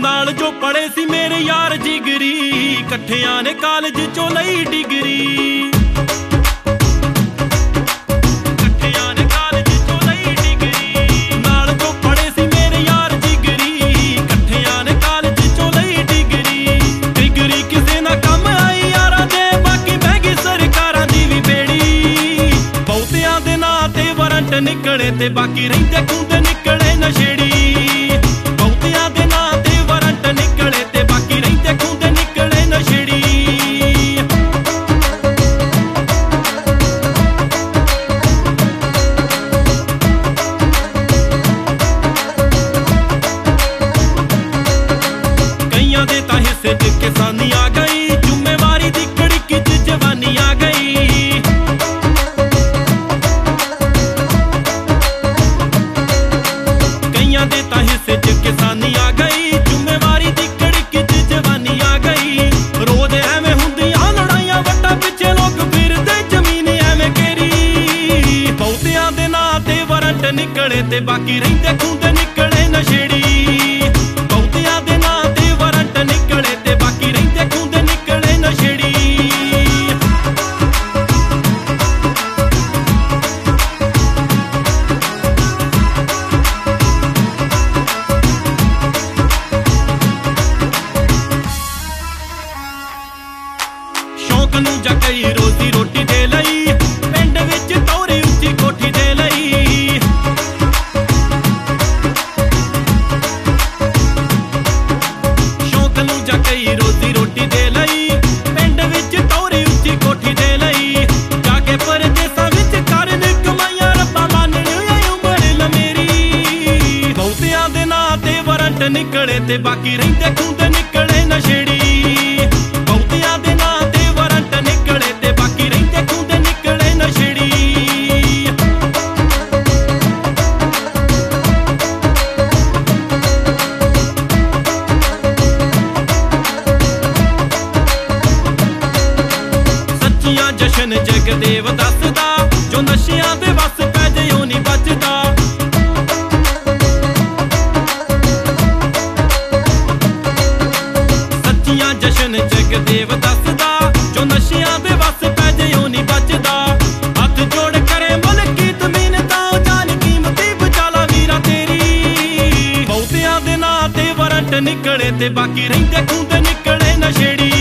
नाल जो पढ़े सी मेरे यार जिगरी, कट्ठियां ने कालज चों लई डिगरी। कट्ठियां ने कालज चों लई डिगरी, नाल जो पढ़े सी मेरे यार जिगरी, कट्ठियां ने कालज चों लई डिगरी। डिगरी किसे ना कम आई यारां दे, बाकी बह गई सरकारां दी वी बेड़ी। बहुतियां दे नां ते वारंट निकले ते बाकी रहिंदे खूंदे निकले नशेड़ी। बहुतियां दे नां ते वारंट निकले ते बाकी रहिंदे खूंदे निकले नशेड़ी। कईयां दे तां हिस्से च किसानी आ गई, जुम्मेवारी दी कड़िक च जवानी आ गई। कईयां दे तां हिस्से च किसानी आ गई, जुम्मेवारी दी कड़िक च जवानी आ गई। रोज एवें हुंदियां लड़ाइयां, वट्टा पिछे लोग फिरदे जमीन एवें घेरी। बहुतियां दे नां ते वारंट निकले ते बाकी रहिंदे खूंदे निकले नशेड़ी। बहुतियां दे नां ते वारंट निकले ते बाकी रहिंदे खूंदे निकले नशेड़ी। शौक नूं जा कई रोजी रोटी दे लई, पिंड विच तौरी उच्ची कोठी दे लई। शौक नूं जा कई रोजी रोटी दे लई, पिंड विच तौरी उच्ची कोठी दे लई। जाके परदेसां विच करन कमाइयां, रब्बा मानण ऐ उमर लमेरी। बहुतियां दे नां ते वारंट निकले ते बाकी रहिंदे खूंदे निकले नशेड़ी। बहुतियां दे नां ते वारंट निकले ते बाकी रहिंदे खूंदे निकले नशेड़ी। सच्चियां जशन जगदेव दसदा, जो नशियां दे वस पै जे ओ नहीं बचदा। सच्चियां जशन जगदेव दसदा, जो नशियां दे वस पै जे ओ नहीं बचदा। हथ जोड़ करे मलकीत मिन्नतां, जान कीमती बचाला वीरा तेरी। बहुतियां दे नां ते वारंट निकले ते बाकी रहिंदे खूंदे निकले नशेड़ी।